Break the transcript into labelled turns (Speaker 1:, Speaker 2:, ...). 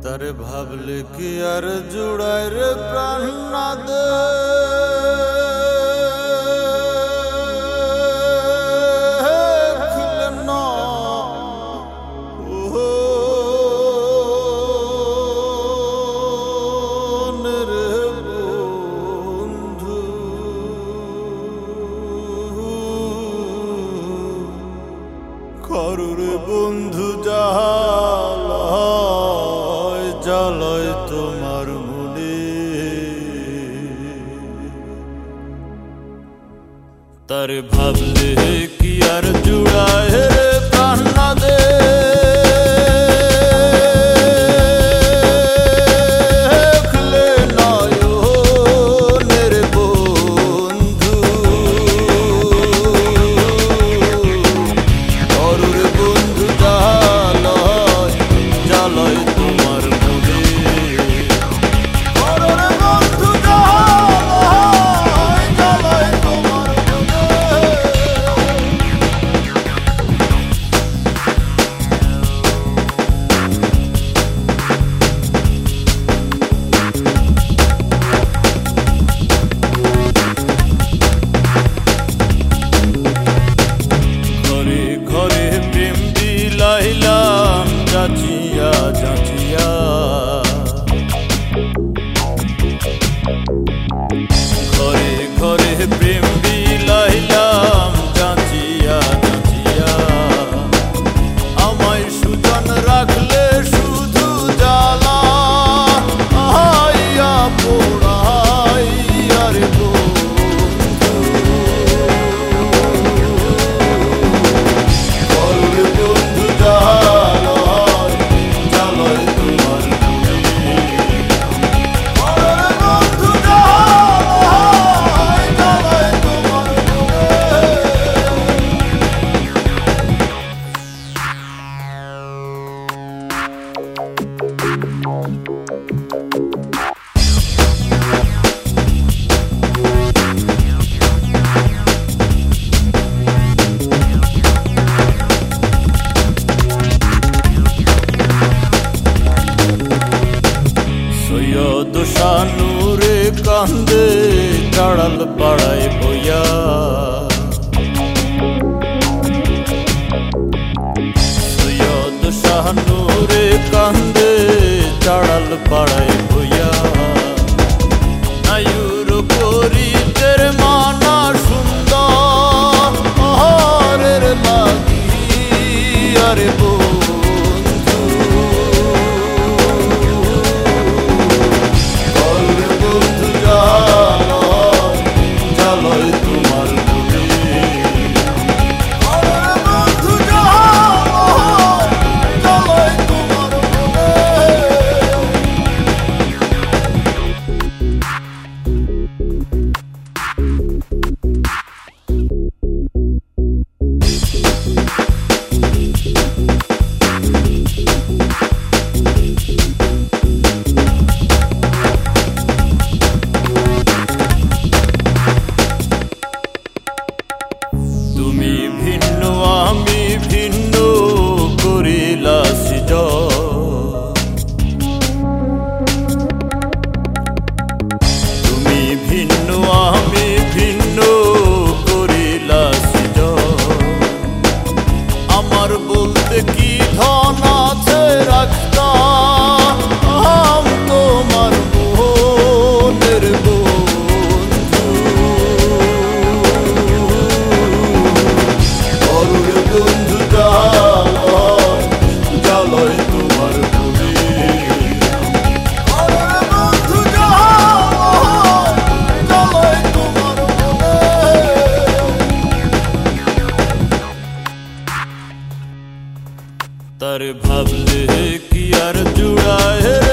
Speaker 1: তারে ভাবলে কি আর জুড়ায় রে প্রাণ না দে করুরে বন্ধু জালায় জালায় তোমার মনে তারে ভাবলে কি আর জুড়ায় রে প্রাণ না দে जाचिया जाचिया घरे घरे प्रेम বিলাইলাম जाचिया जाचिया আমায় সুজন রাখলে শুধু জ্বালা আইয়া পোড়াইয়া রে শানুরে কান্দে কাড়াল পাড়ায় বইয়া সৈয়দ শানুরে কান্দে কাড়াল পাড়ায় বইয়া আয়ুর করিতের মানা সুন্দর হরের লাগি আরে তুমি ভিন্ন আমি ভিন্ন করিলা সৃজন আমার বলতে কি ধন আছে রাখতাম তোমার মনের বন্ধু অরুর বন্ধু জালয় তোমার তারে ভাবলে কি আর জুড়ায়